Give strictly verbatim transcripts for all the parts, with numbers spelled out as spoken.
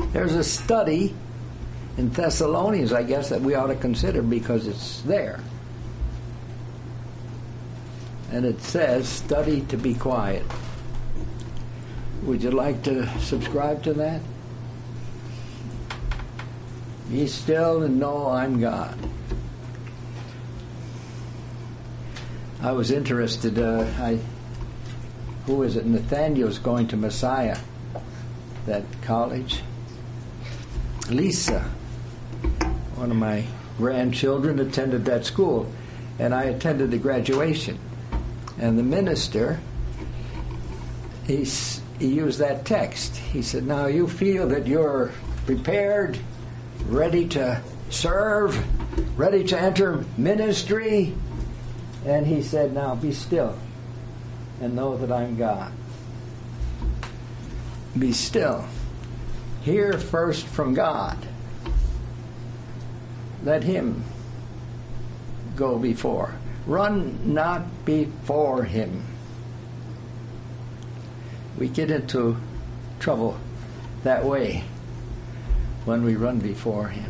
There's a study in Thessalonians, I guess, that we ought to consider because it's there. And it says, study to be quiet. Would you like to subscribe to that? Be still and know I'm God. I was interested, uh, I, who is it? Nathaniel's going to Messiah, that college. Lisa, one of my grandchildren, attended that school, and I attended the graduation. And the minister, he, he used that text. He said, now you feel that you're prepared, ready to serve, ready to enter ministry. And he said, now be still and know that I'm God. Be still. Hear first from God. Let Him go before. Run not before Him. We get into trouble that way when we run before Him.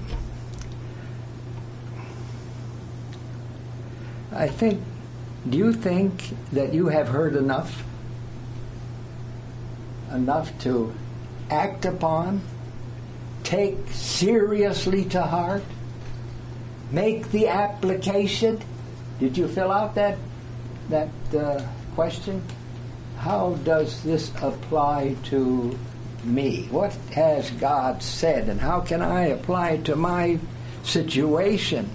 I think, do you think that you have heard enough? Enough to act upon, take seriously to heart, make the application? Did you fill out that that uh, question? How does this apply to me? What has God said, and how can I apply it to my situation?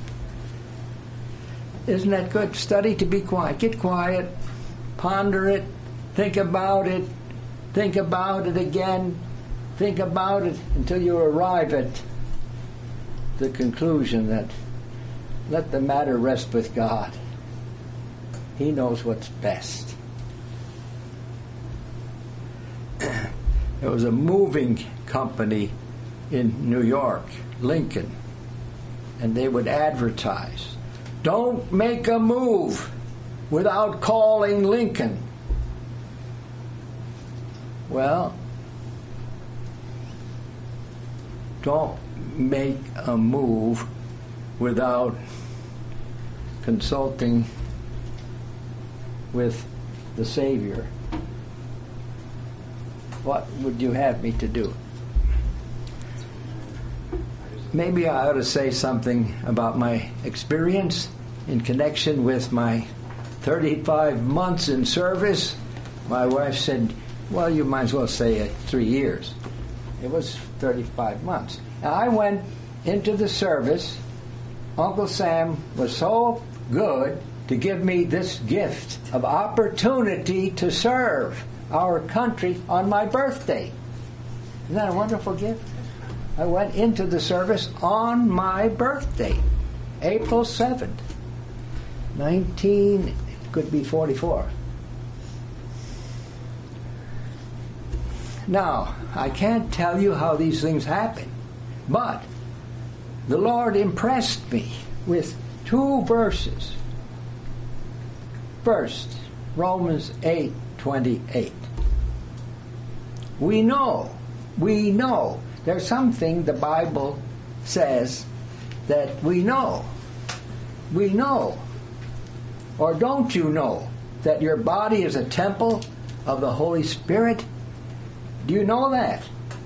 Isn't that good? Study to be quiet. Get quiet. Ponder it. Think about it. Think about it again. Think about it until you arrive at the conclusion that let the matter rest with God. He knows what's best. There was a moving company in New York, Lincoln, and they would advertise, don't make a move without calling Lincoln. Well, don't make a move without consulting with the Savior. What would you have me to do? Maybe I ought to say something about my experience in connection with my thirty-five months in service. My wife said, well, you might as well say it three years. It was thirty-five months. Now, I went into the service. Uncle Sam was so good to give me this gift of opportunity to serve our country on my birthday. Isn't that a wonderful gift? I went into the service on my birthday, April seventh, nineteen, it could be forty-four. Now, I can't tell you how these things happen, but the Lord impressed me with two verses. First, Romans eight twenty-eight. We know, we know. There's something the Bible says that we know. We know. Or don't you know that your body is a temple of the Holy Spirit? Do you know that?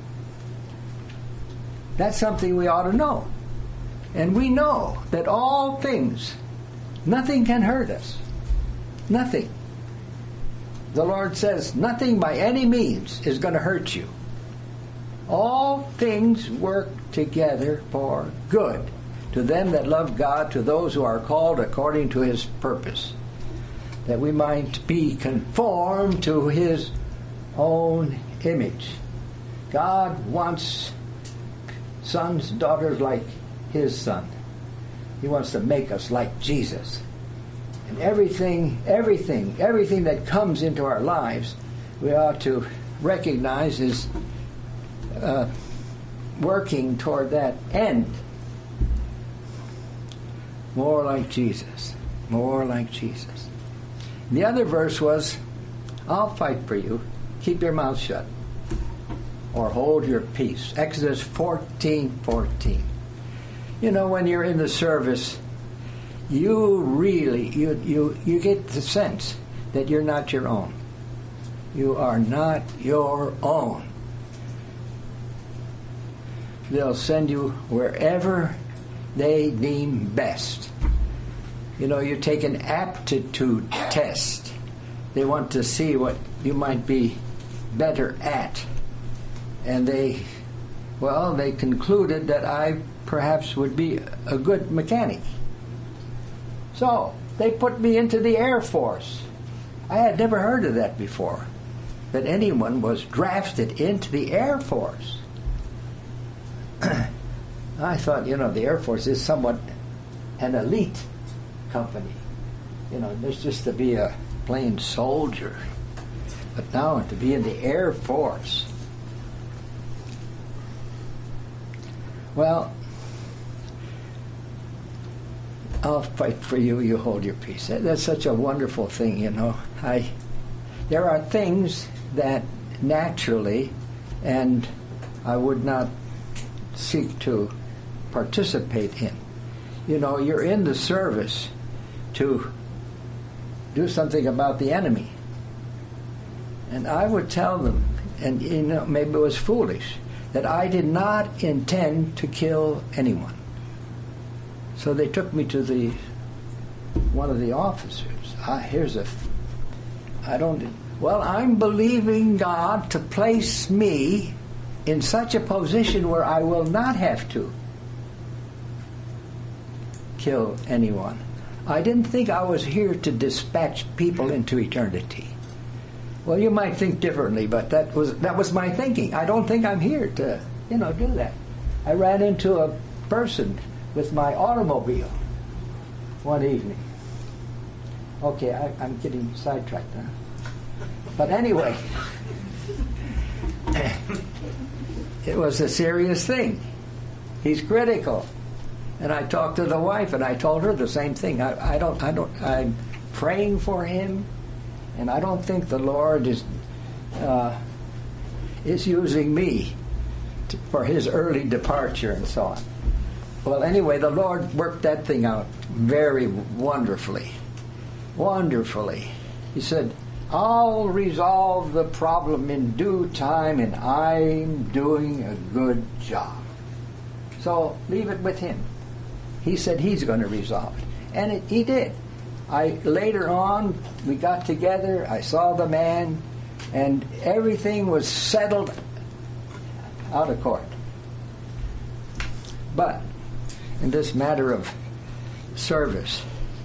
That's something we ought to know. And we know that all things, nothing can hurt us. Nothing. The Lord says nothing by any means is going to hurt you. All things work together for good to them that love God, to those who are called according to His purpose, that we might be conformed to His own image. God wants sons, daughters like His Son. He wants to make us like Jesus. And everything, everything, everything that comes into our lives, we ought to recognize is uh, working toward that end. More like Jesus. More like Jesus. The other verse was, I'll fight for you. Keep your mouth shut. or hold your peace. Exodus fourteen fourteen. You know, when you're in the service, you really, you, you, you get the sense that you're not your own. You are not your own. They'll send you wherever they deem best. You know, you take an aptitude test. They want to see what you might be better at. And they, well, they concluded that I perhaps would be a good mechanic. So, they put me into the Air Force. I had never heard of that before, that anyone was drafted into the Air Force. I thought, you know, the Air Force is somewhat an elite company. You know, there's just to be a plain soldier. But now to be in the Air Force. Well, I'll fight for you, you hold your peace. That's such a wonderful thing, you know. I, there are things that naturally, and I would not seek to participate in. You know, you're in the service to do something about the enemy. And I would tell them, and you know, maybe it was foolish, that I did not intend to kill anyone. So they took me to the one of the officers. Ah, here's a, I don't, well, I'm believing God to place me in such a position where I will not have to kill anyone. I didn't think I was here to dispatch people into eternity. Well, you might think differently, but that was that was my thinking. I don't think I'm here to, you know, do that. I ran into a person with my automobile one evening. Okay, I, I'm getting sidetracked now. But anyway, it was a serious thing. He's critical. And I talked to the wife, and I told her the same thing. I, I don't, I don't, I'm praying for him, and I don't think the Lord is uh, is using me to, for his early departure and so on. Well, anyway, the Lord worked that thing out very wonderfully, wonderfully. He said, "I'll resolve the problem in due time, and I'm doing a good job. So leave it with him." He said he's going to resolve it. And it, he did. I later on, we got together, I saw the man, and everything was settled out of court. But in this matter of service,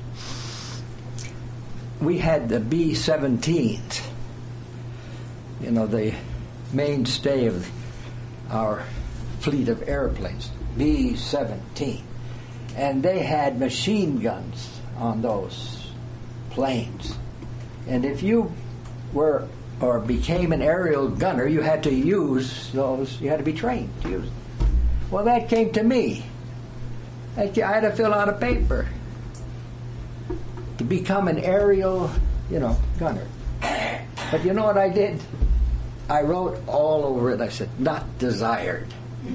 we had the B seventeens, you know, the mainstay of our fleet of airplanes, B seventeen. And they had machine guns on those planes. And if you were or became an aerial gunner, you had to use those, you had to be trained to use them. Well, that came to me. I had to fill out a paper to become an aerial, you know, gunner. But you know what I did? I wrote all over it. I said, "Not desired."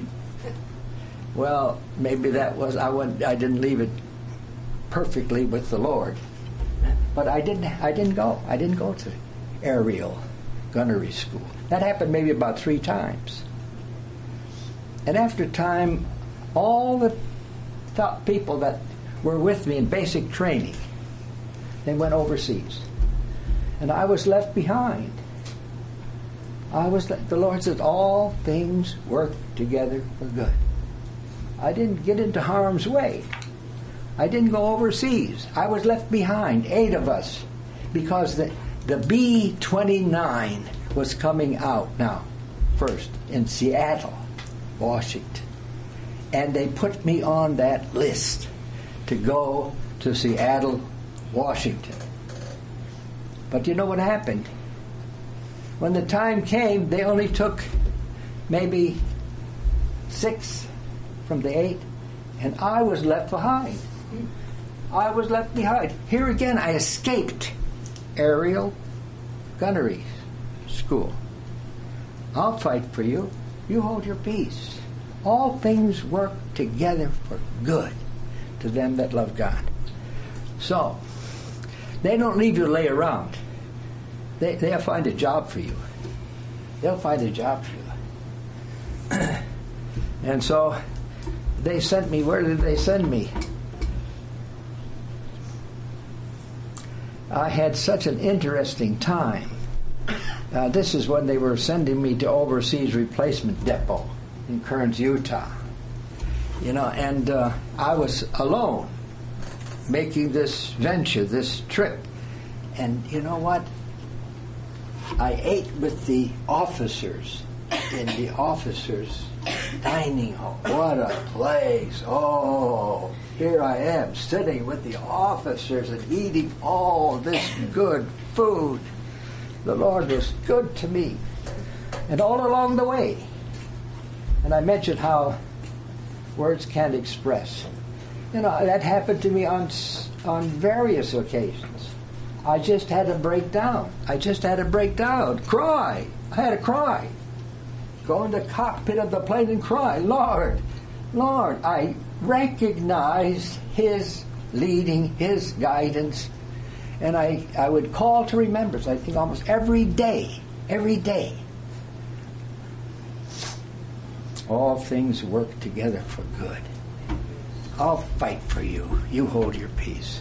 Well, maybe that was, I went, I didn't leave it perfectly with the Lord. But I didn't I didn't go. I didn't go to aerial gunnery school. That happened maybe about three times. And after time, all the top people that were with me in basic training, they went overseas. And I was left behind. I was, the Lord said, all things work together for good. I didn't get into harm's way. I didn't go overseas. I was left behind, eight of us, because the, the B twenty-nine was coming out now, first, in Seattle, Washington. And they put me on that list to go to Seattle, Washington. But you know what happened? When the time came, they only took maybe six from the eight, and I was left behind. I was left behind. Here again, I escaped aerial gunnery school. I'll fight for you. You hold your peace. All things work together for good to them that love God. So, they don't leave you to lay around. They, they'll find a job for you. They'll find a job for you. And so, they sent me, where did they send me? I had such an interesting time. Uh, this is when they were sending me to Overseas Replacement Depot in Kearns, Utah. You know, and uh, I was alone making this venture, this trip. And you know what? I ate with the officers in the officers' dining hall. What a place. Oh, here I am sitting with the officers and eating all this good food. The Lord was good to me. And all along the way, and I mentioned how words can't express. You know, that happened to me on on various occasions. I just had to break down. I just had to break down. Cry. I had to cry. Go in the cockpit of the plane and cry, Lord, Lord. I recognized His leading, His guidance. And I, I would call to remembrance, I think almost every day, every day. All things work together for good. I'll fight for you. You hold your peace.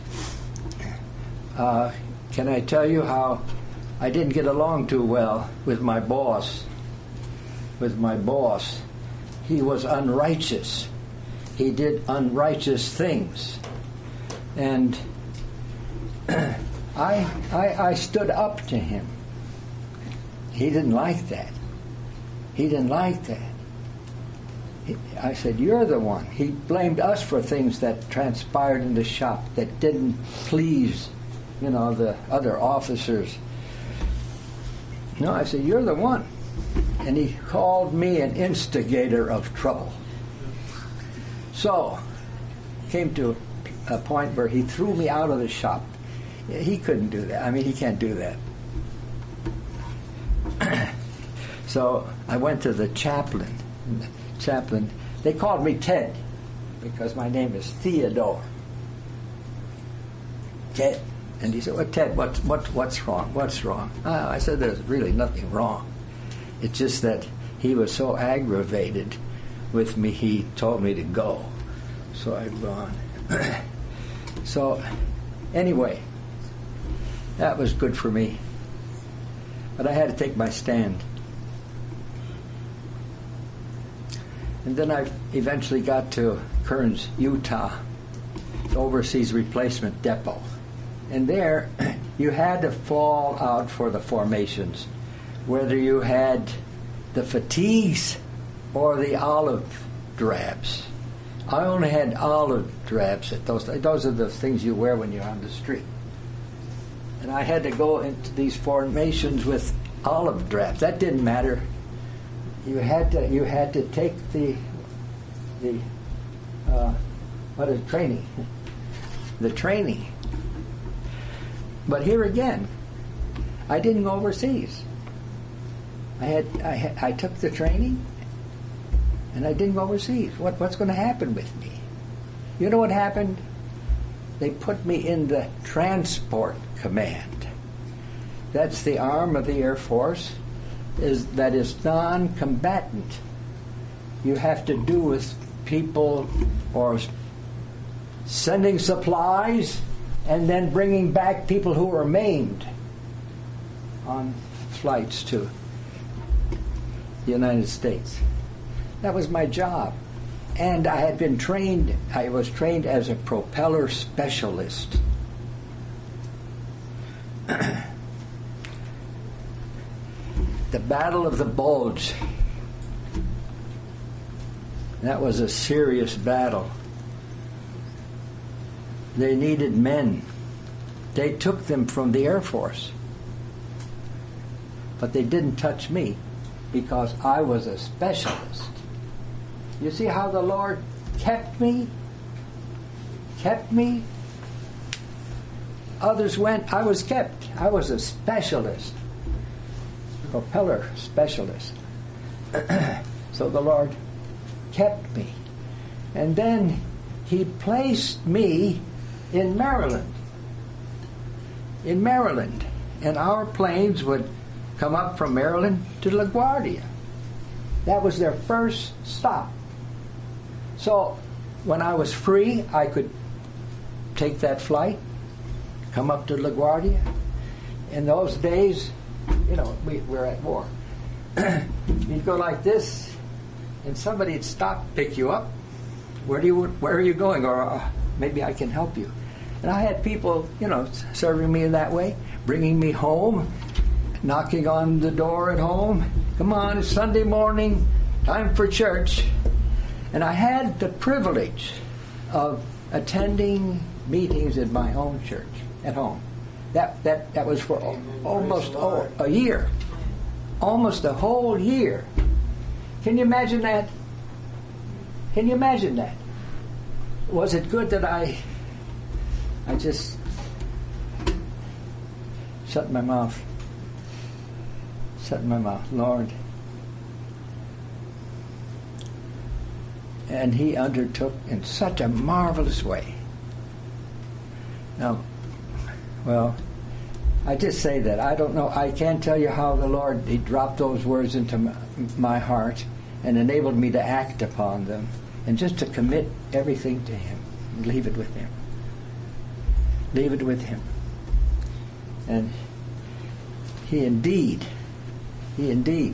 Uh, can I tell you how I didn't get along too well with my boss? With my boss. He was unrighteous. He did unrighteous things. And I, I, I stood up to him. He didn't like that. He didn't like that. He, I said, you're the one. He blamed us for things that transpired in the shop that didn't please, you know, the other officers. No, I said, you're the one. And he called me an instigator of trouble. So, came to a point where he threw me out of the shop. He couldn't do that. I mean, he can't do that. So I went to the chaplain. The chaplain, they called me Ted because my name is Theodore. Ted. And he said, well, Ted, what, what, what's wrong? What's wrong? Uh, I said, there's really nothing wrong. It's just that he was so aggravated with me, he told me to go. So I've gone. So, anyway, that was good for me. But I had to take my stand. And then I eventually got to Kearns, Utah, the Overseas Replacement Depot. And there, you had to fall out for the formations, whether you had the fatigues or the olive drabs. I only had olive drabs at those. Those are the things you wear when you're on the street. And I had to go into these formations with olive drabs. That didn't matter. You had to. You had to take the the uh, what is training? The training. But here again, I didn't go overseas. I had. I, had, I took the training. And I didn't go overseas. What, what's going to happen with me? You know what happened? They put me in the Transport Command. That's the arm of the Air Force is that is non-combatant. You have to do with people or sending supplies and then bringing back people who were maimed on flights to the United States. That was my job. And I had been trained, I was trained as a propeller specialist. The Battle of the Bulge. That was a serious battle. They needed men. They took them from the Air Force. But they didn't touch me because I was a specialist. You see how the Lord kept me? Kept me? Others went, I was kept. I was a specialist. Propeller specialist. So the Lord kept me. And then He placed me in Maryland. In Maryland. And our planes would come up from Maryland to LaGuardia. That was their first stop. So when I was free, I could take that flight, come up to LaGuardia. In those days, you know, we were at war. You'd go like this, and somebody'd stop, pick you up. Where do you? Where are you going? Or uh, maybe I can help you. And I had people, you know, serving me in that way, bringing me home, knocking on the door at home. Come on, it's Sunday morning, time for church. And I had the privilege of attending meetings in my own church at home. That that that was for almost oh, a year, almost a whole year. Can you imagine that? Can you imagine that? Was it good that I I just shut my mouth? Shut my mouth, Lord. And He undertook in such a marvelous way. Now, well, I just say that. I don't know. I can't tell you how the Lord, He dropped those words into my, my heart and enabled me to act upon them and just to commit everything to Him and leave it with Him. Leave it with Him. And He indeed, He indeed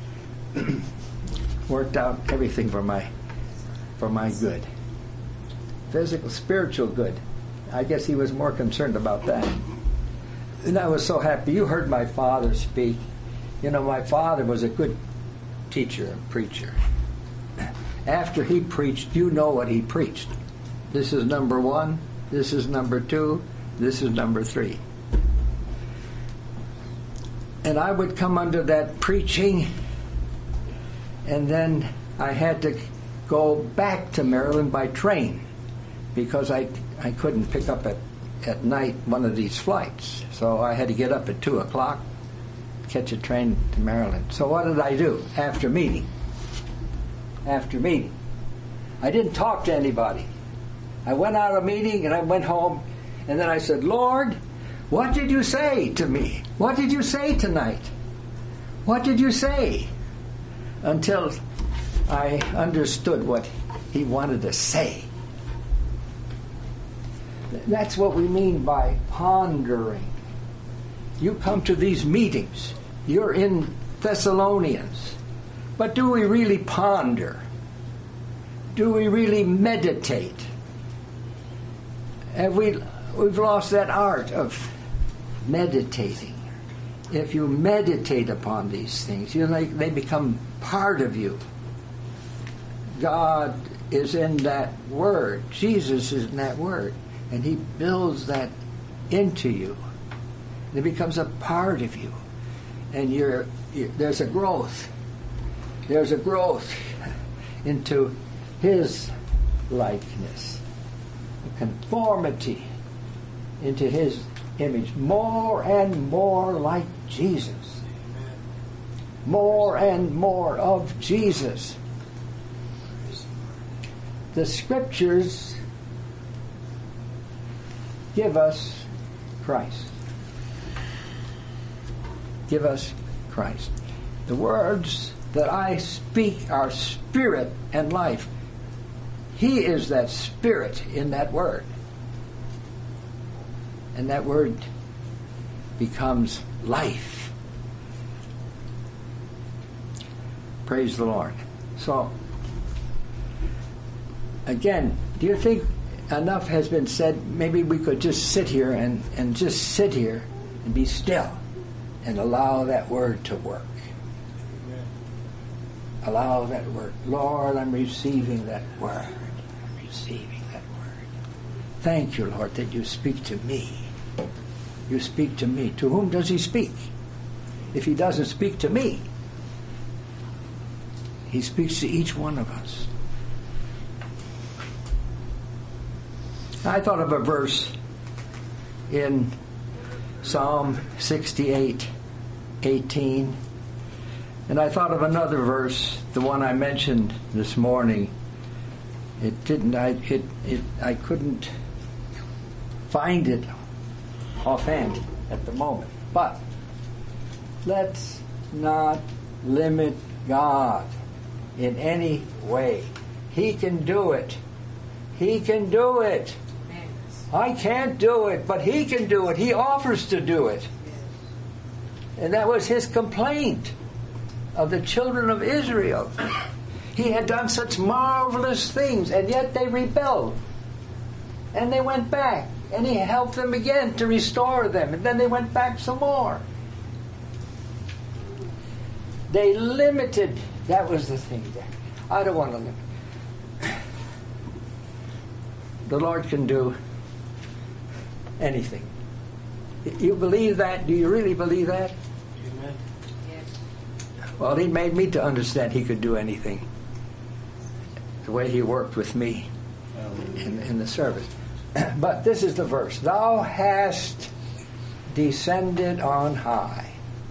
worked out everything for my for my good. Physical, spiritual good. I guess He was more concerned about that. And I was so happy. You heard my father speak. You know, my father was a good teacher and preacher. After he preached, you know what he preached. This is number one. This is number two. This is number three. And I would come under that preaching, and then I had to go back to Maryland by train because I I couldn't pick up at, at night one of these flights. So I had to get up at two o'clock, catch a train to Maryland. So what did I do after meeting? After meeting. I didn't talk to anybody. I went out of meeting and I went home, and then I said, Lord, what did you say to me? What did you say tonight? What did you say? Until I understood what He wanted to say. That's what we mean by pondering. You come to these meetings. You're in Thessalonians. But do we really ponder? Do we really meditate? Have we, we've lost that art of meditating. If you meditate upon these things, you know, they, they become part of you. God is in that Word. Jesus is in that Word. And He builds that into you. It becomes a part of you. And you're, you're, there's a growth. There's a growth into His likeness. A conformity into His image. More and more like Jesus. More and more of Jesus. The Scriptures give us Christ. Give us Christ. The words that I speak are spirit and life. He is that spirit in that word. And that word becomes life. Praise the Lord. So, again, do you think enough has been said? Maybe we could just sit here and, and just sit here and be still and allow that word to work. Amen. Allow that word. Lord, I'm receiving that word. I'm receiving that word. Thank you, Lord, that you speak to me. You speak to me. To whom does He speak? If He doesn't speak to me, He speaks to each one of us. I thought of a verse in Psalm sixty-eight, eighteen. And I thought of another verse, the one I mentioned this morning. It didn't, I, it, it, I couldn't find it offhand at the moment. But let's not limit God in any way. He can do it. He can do it. I can't do it, but He can do it. He offers to do it. And that was His complaint of the children of Israel. He had done such marvelous things, and yet they rebelled. And they went back, and He helped them again to restore them, and then they went back some more. They limited. That was the thing there. I don't want to limit. The Lord can do anything. You believe that? Do you really believe that? Amen. Well, He made me to understand He could do anything. The way He worked with me in, in the service. But this is the verse. Thou hast descended on high.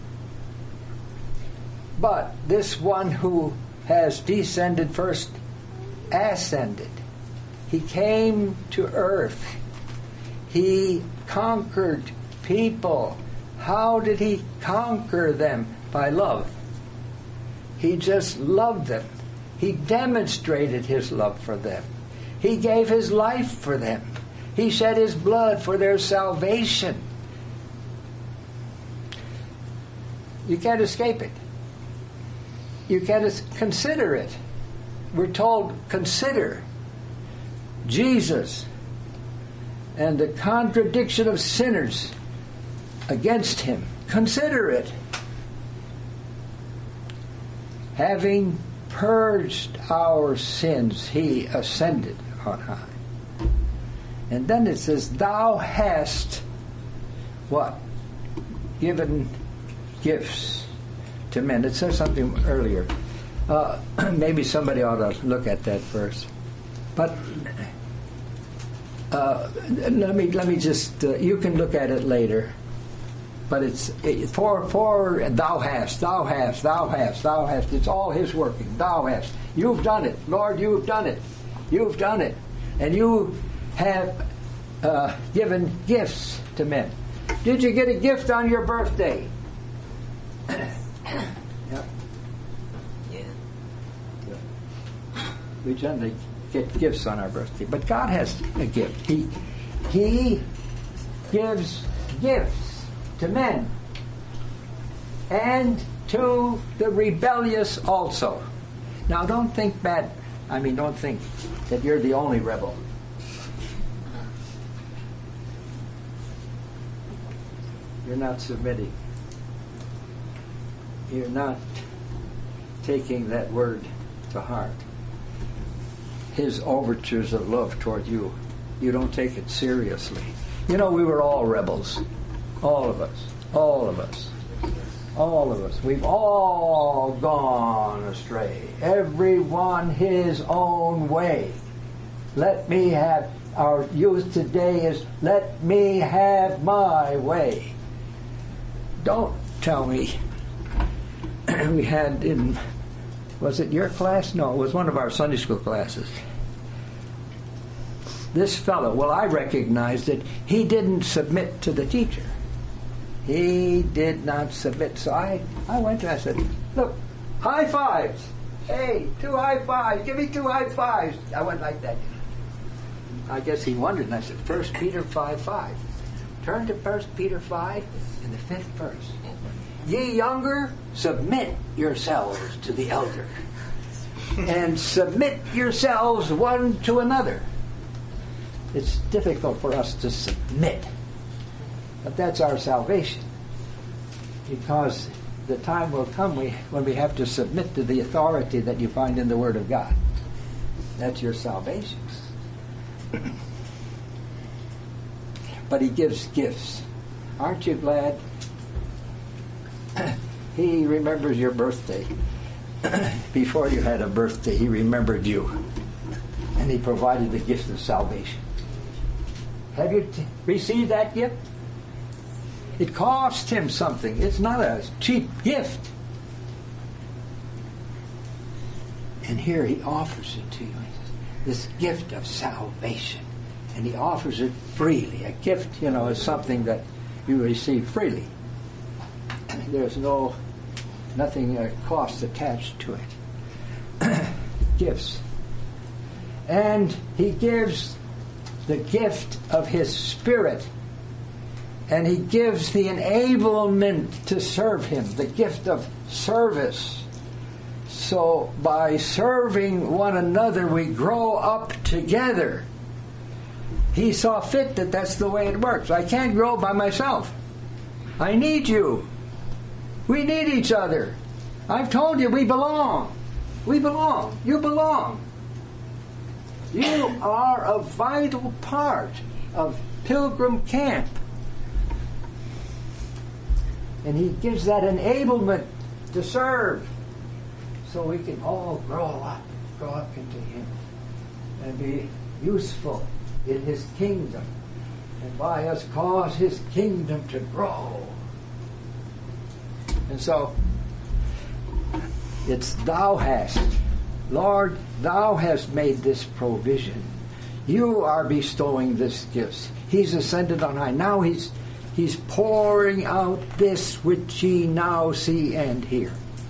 But this one who has descended first ascended. He came to earth. He conquered people. How did He conquer them? By love. He just loved them. He demonstrated His love for them. He gave His life for them. He shed His blood for their salvation. You can't escape it. You can't consider it. We're told, consider Jesus and the contradiction of sinners against Him. Consider it. Having purged our sins, He ascended on high. And then it says, thou hast what? Given gifts to men. It says something earlier. Uh, maybe somebody ought to look at that verse. But uh, let me let me just. Uh, you can look at it later. But it's it, for for thou hast, thou hast, thou hast, thou hast. It's all His working. Thou hast. You've done it, Lord. You've done it. You've done it, and you have uh, given gifts to men. Did you get a gift on your birthday? Yeah. Yeah. We generally get gifts on our birthday, but God has a gift. He He gives gifts to men and to the rebellious also. Now, don't think bad. I mean, don't think that you're the only rebel. You're not submitting. You're not taking that word to heart. His overtures of love toward you. You don't take it seriously. You know, we were all rebels. All of us. All of us. All of us. We've all gone astray. Everyone his own way. Let me have, our youth today is, let me have my way. Don't tell me. We had in, was it your class? No, it was one of our Sunday school classes. This fellow, well, I recognized that he didn't submit to the teacher. He did not submit. So I, I went to him, I said, look, high fives. Hey, two high fives. Give me two high fives. I went like that. I guess he wondered, and I said, First Peter five five. Turn to First Peter five in the fifth verse. Ye younger, submit yourselves to the elder. And submit yourselves one to another. It's difficult for us to submit. But that's our salvation. Because the time will come we, when we have to submit to the authority that you find in the Word of God. That's your salvation. But He gives gifts. Aren't you glad? He remembers your birthday. Before you had a birthday, He remembered you. And He provided the gift of salvation. Have you t- received that gift? It cost Him something. It's not a cheap gift. And here he offers it to you. This gift of salvation. And he offers it freely. A gift, you know, is something that you receive freely. There's no, nothing uh, cost attached to it. Gifts. And he gives the gift of his Spirit. And he gives the enablement to serve him, the gift of service. So by serving one another, we grow up together. He saw fit that that's the way it works. I can't grow by myself. I need you. We need each other. I've told you we belong. We belong. You belong. You are a vital part of Pilgrim Camp. And he gives that enablement to serve so we can all grow up, grow up into him and be useful in his kingdom, and by us cause his kingdom to grow. And so it's thou hast, Lord, thou hast made this provision. You are bestowing this gift. He's ascended on high. Now he's he's pouring out this which ye now see and hear.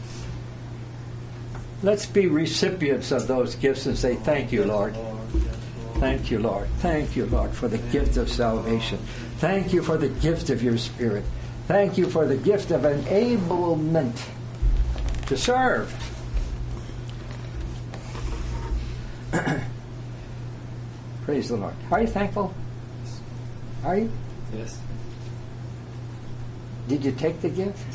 Let's be recipients of those gifts and say, thank you, Lord. Thank you, Lord. Thank you, Lord, for the gift of salvation. Thank you for the gift of your Spirit. Thank you for the gift of enablement to serve. Praise the Lord. Are you thankful? Are you? Yes. Did you take the gift?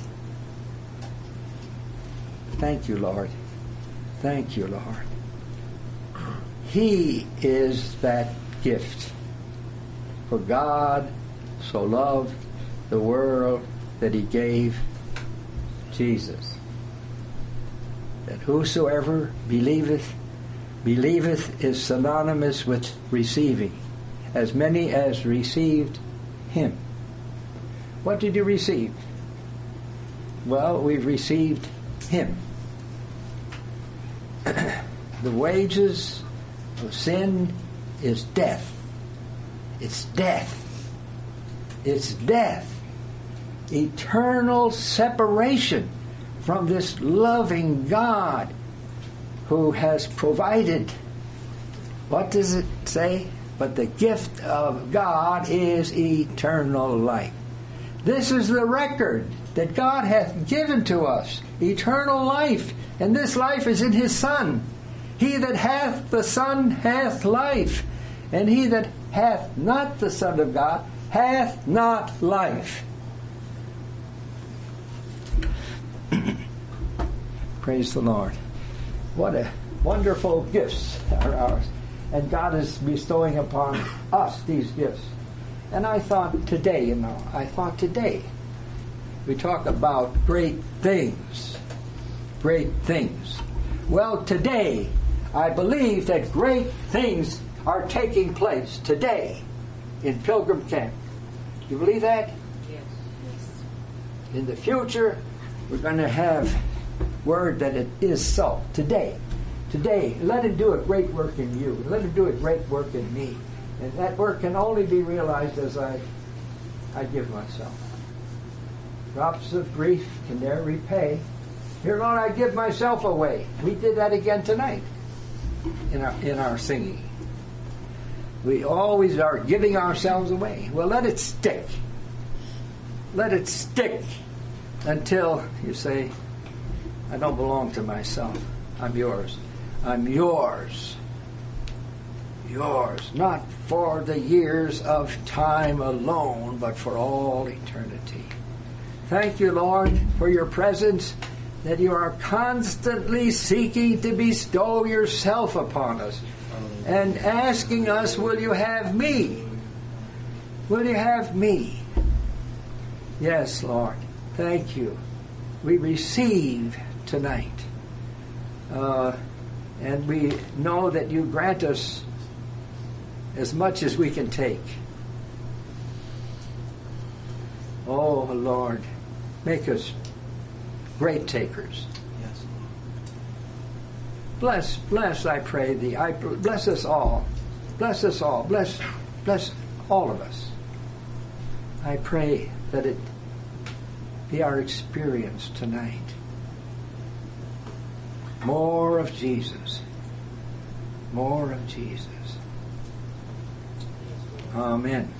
Thank you, Lord. Thank you, Lord. He is that gift. For God so loved the world that he gave Jesus, that whosoever believeth, believeth is synonymous with receiving. As many as received him. What did you receive? Well, we've received him. The wages of sin is death. It's death. It's death. Eternal separation from this loving God who has provided. What does it say? But the gift of God is eternal life. This is the record that God hath given to us. Eternal life. And this life is in his Son. He that hath the Son hath life. And he that hath not the Son of God hath not life. Praise the Lord. What a wonderful gifts are ours. And God is bestowing upon us these gifts. And I thought today, you know, I thought today, we talk about great things. Great things. Well, today, I believe that great things are taking place today in Pilgrim Camp. You believe that? Yes. In the future, we're going to have word that it is so. Today. Today, let him do a great work in you. Let him do a great work in me. And that work can only be realized as I, I give myself. Drops of grief can ne'er repay. Here, Lord, I give myself away. We did that again tonight in our, in our singing. We always are giving ourselves away. Well, let it stick. Let it stick until you say, I don't belong to myself. I'm yours. I'm yours. Yours. Not for the years of time alone, but for all eternity. Thank you, Lord, for your presence, that you are constantly seeking to bestow yourself upon us and asking us, will you have me? Will you have me? Yes, Lord. Thank you. We receive tonight. Uh, and we know that you grant us as much as we can take. Oh, Lord, make us great takers. Yes. Bless, bless, I pray thee. I bless us all. Bless us all. Bless, bless all of us. I pray that it be our experience tonight. More of Jesus. More of Jesus. Amen.